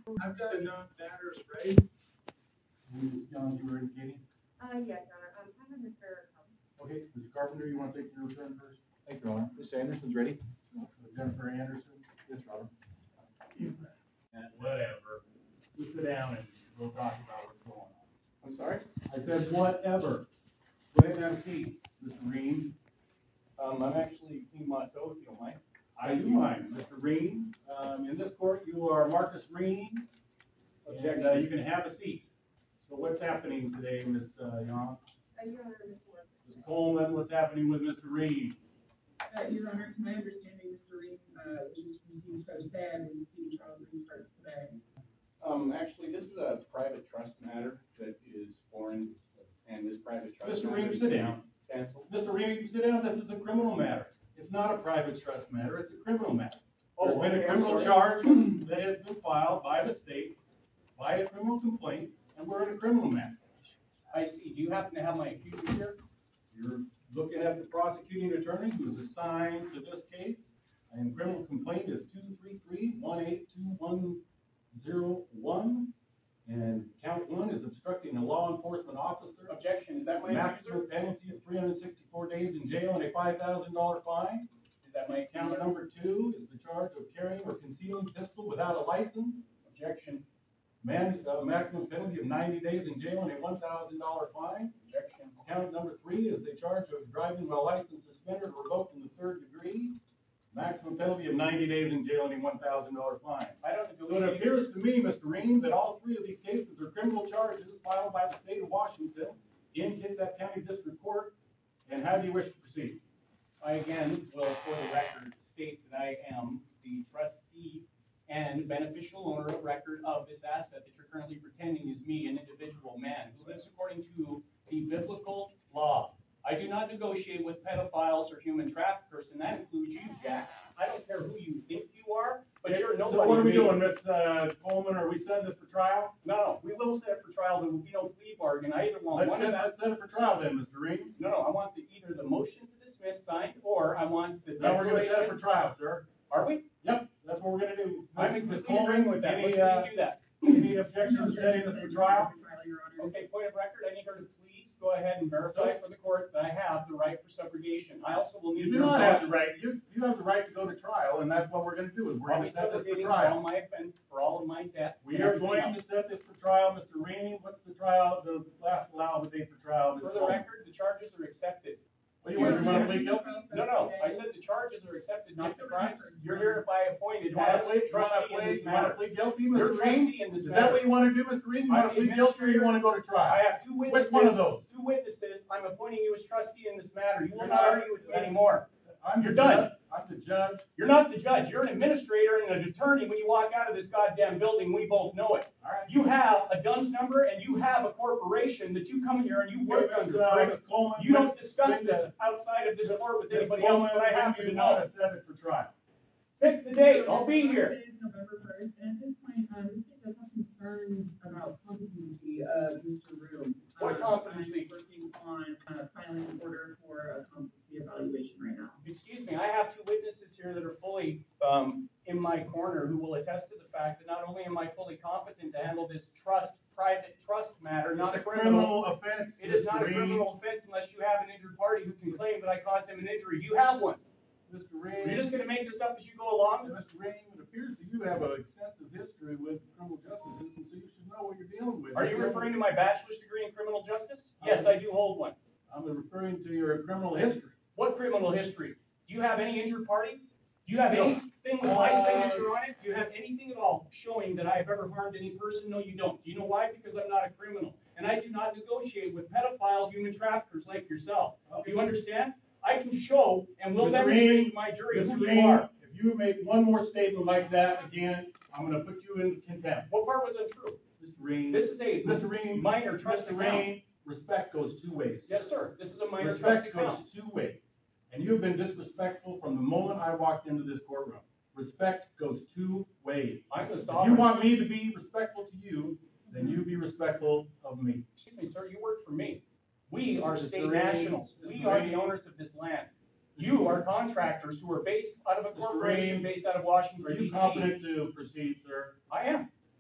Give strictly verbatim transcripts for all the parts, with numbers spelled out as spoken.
I've got enough matters ready. Miz Young, you were indicating? Uh, yes, Your Honor. Um, I have Mister Carpenter. Okay, Mister Carpenter, you want to take your turn first? Thank you, Your Honor. Mister Anderson's ready. Jennifer Anderson. Yes, Your Honor. Whatever. Just sit down and we'll talk about what's going on. I'm sorry? I said whatever. Go ahead and have a seat, Mister Ream. Um, I'm actually King Monto, if you don't mind. I do mind, Mister Ream. Um, in this court, you are Marcus Ream. And, uh, you can have a seat. So what's happening today, Miz Uh, Young? Uh, Your Honor, Mister Work. Miz Coleman, what's happening with Mister Ream? Uh, Your Honor, to my understanding, Mister Reed, uh, just received pro se and the speedy trial restarts today. Um, actually, this is a private trust matter that is foreign, and this private trust. Mister matter Ream, is sit down. Canceled. Mister Ream, sit down. This is a criminal matter. It's not a private trust matter. It's a criminal matter. Oh, There's been okay, a I'm criminal sorry. charge that has been filed by the state, by a criminal complaint, and we're in a criminal matter. I see. Do you happen to have my accuser here? You're looking at the prosecuting attorney who is assigned to this case, and criminal complaint is two three three, one eight two one zero one. And count one is obstructing a law enforcement officer. Objection. Is that my Maximum accuser? penalty of three hundred sixty-four days in jail and a five thousand dollar fine. Is that my Count accuser? number two is the charge of carrying or concealing a pistol without a license. Objection. Man, uh, maximum penalty of ninety days in jail and a one thousand dollar fine. Objection. Count number three is the charge of driving while license suspended or revoked in the third degree. Maximum penalty of ninety days in jail and a one thousand dollar fine. I don't So it appears to me, Mister Ream, that all three of these cases are criminal charges filed by the state of Washington in Kitsap County District Court. And how do you wish to proceed? I again will, for the record, state that I am the trustee and beneficial owner of record of this asset that you're currently pretending is me, an individual man who lives according to the biblical law. I do not negotiate with pedophiles or human traffickers, and that includes you, Jack. I don't care who you think you are, but you're nobody. So what are we to me. doing, Miss uh, Coleman? Are we setting this for trial? No, no, we will set it for trial. There will be no plea bargain. I either want Let's, one get, of that. let's set it for trial then, Mister Ream. No, no, I want the, either the motion to dismiss signed, or I want the No, we're gonna set it declaration. for trial, sir. Are we? Yep, that's what we're gonna do. I'm Miz completely Coleman, agreeing with that. any, Let's uh, please do that. Any objection to setting this for trial? Your Honor. Okay, point of record, I need her to please go ahead and verify for the court that I have the right for subrogation. I also will need. You do your not have the bond- right, you, you have the right to go to trial, and that's what we're gonna do, is we're I'll gonna be set this for subrogating for trial. all my offense, for all of my debts. We and are everything going to else. set this for trial, Mister Ream. What's the trial, the last allowable date for trial, Miz For the Coleman? record, the charges are accepted. Well, you want, you wanna plead guilty? No, no, I said the charges are accepted, not the crimes. You're Your hereby appointed You wanna as plead, you wanna trustee in plead, this you wanna matter. plead guilty, You're Mister Ream? trustee in this Is matter. that what you wanna do, Mister Ream? You I'm wanna the plead guilty, or you wanna go to trial? I have two witnesses. Which one of those? Two witnesses. I'm appointing you as trustee in this matter. You will You're not not- argue with me anymore. I'm the You're done. judge. I'm the judge. You're not the judge. You're an administrator and an attorney when you walk out of this goddamn building. We both know it. All right. You have a D U N S number and you have a corporation that you come here and you work Okay, Miz, under. uh, Prick. Miz Coleman, You when- don't discuss when this the- outside of this Miz- court with Miz anybody else, Coleman, but I when happen do to you wanna know. set it for trial? Pick the date. I'll be Your Honor, here. Today is November first, and at this point, um, the state does have concerns about competency of Mister Room. What Um, competency? I'm working on, uh, filing an order for a competency evaluation right now. Excuse me, I have two witnesses here that are fully um, in my corner who will attest to the fact that not only am I fully competent to handle this trust, private trust matter, not It's a a criminal. criminal offense, It is Mister not a Ream. criminal offense unless you have an injured party who can claim that I caused him an injury. Do you have one? Mister Are Ream. you just gonna make this up as you go along? Mister Ream, it appears that you have an extensive history with criminal justice system, so you should know what you're dealing with. Are you referring to my bachelor's degree in criminal justice? Yes, I do hold one. I'm referring to your criminal history. What criminal history? Do you have any injured party? Do you have No. anything with my Uh, signature on it? Do you have anything at all showing that I have ever harmed any person? No, you don't. Do you know why? Because I'm not a criminal. And I do not negotiate with pedophile human traffickers like yourself. Do you understand? I can show and will Mister demonstrate Ream, to my jury Mister who Ream, you are. if you make one more statement like that again, I'm gonna put you in contempt. What part was untrue? Mister Ream. This is a Mister Ream. minor trust Mister account. Ream, respect goes two ways. Yes, sir. This is a minor trust Respect account. goes two ways. And you've been disrespectful from the moment I walked into this courtroom. Respect goes two ways. I'm the If you sovereign. want me to be respectful to you, then you be respectful of me. Excuse me, sir, you work for me. We are Mister state Ream, nationals. Mister We are Ream. the owners of this land. You are contractors who are based out of a Mister corporation Ream, based out of Are Washington, you D C. competent to proceed, sir? I am.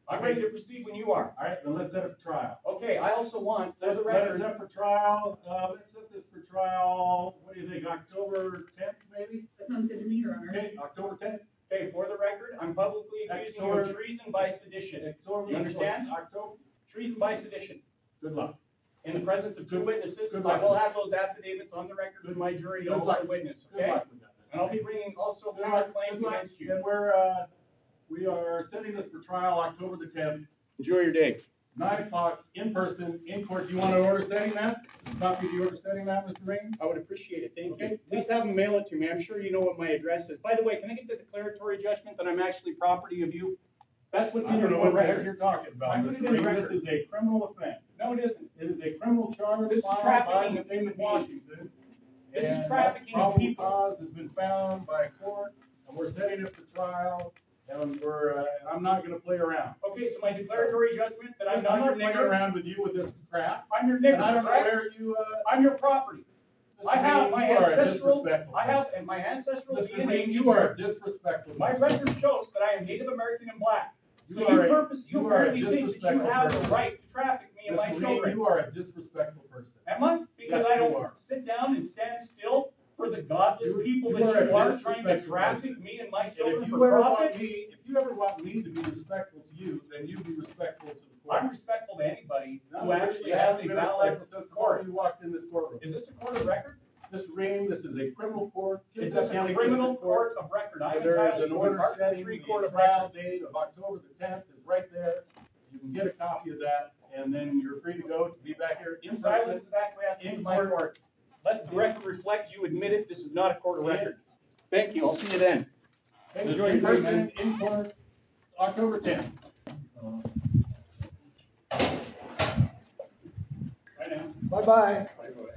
I'm ready to proceed when you are. All right, then let's set it for trial. Okay, I also want, for the Let us record, set for trial, uh, let's set this for trial, what do you think, October tenth, maybe? That sounds good to me, Your Honor. Okay, October tenth. okay, for the record, I'm publicly accusing you of October- treason by sedition. October. You understand? October, Treason by sedition. good luck. In the presence of two witnesses, Good I luck. will have those affidavits on the record for my jury to Good also luck. witness, Good okay? luck with that. And I'll be bringing also Good luck. counterclaims Good luck. against you. And we're, uh, we are setting this for trial October the tenth, Enjoy your day. nine o'clock, in person, in court. Do you want to order setting that? Copy of the order setting that, Mister Rain? I would appreciate it, thank you. Okay. Please have them mail it to me, I'm sure you know what my address is. By the way, can I get the declaratory judgment that I'm actually property of you? That's what's I in don't your know what the heck record. you're talking about, I put Mister it in the Rain. This record. is a criminal offense. No, it isn't. It is a criminal charge This is filed by trafficking the of state of human beings. Washington. This is And trafficking of probable people. cause has been found by a court, and we're setting it for trial, and we're, uh, and I'm not gonna play around. Okay, so my declaratory judgment that I'm I'm not your not playing nigger, around with you with this crap, I'm your and I nigger, don't know correct? where you, uh. I'm your property. I Mister have Rain, my you are a ancestral, disrespectful I have, person. and my ancestral D Mister N A. Rain, you are a disrespectful. My person. record shows that I am Native American and black. You So are you a- purpose, you you are a apparently think that you disrespectful have the person. right to traffic me and my Mister Rain, children. you are a disrespectful person. Am I? Because Yes, I you don't are. sit down and stand still for the godless You- people you that are a you are trying to disrespectful traffic person. me and my And if children you for ever want profit? me, if you ever want me to be respectful to you, then you be respectful to the I'm court. respectful to anybody No, who you- actually you has haven't a been valid respectful since the court. moment you walked in this courtroom. Is this a court of record? Mister Rain, this is a criminal court. Is Kitsap this a County criminal District court of record? I am There is entitled an to an order Article setting three the court of trial record. date of October the tenth is right there. You can get a copy of that, and then you're free to go to be back here in Silence person. is acquiescence in in my court. court. Let the record reflect you admitted this is not a court of record. Thank you, I'll see you then. And Enjoy in your day, person, man. in court, October tenth. Right now. Bye-bye.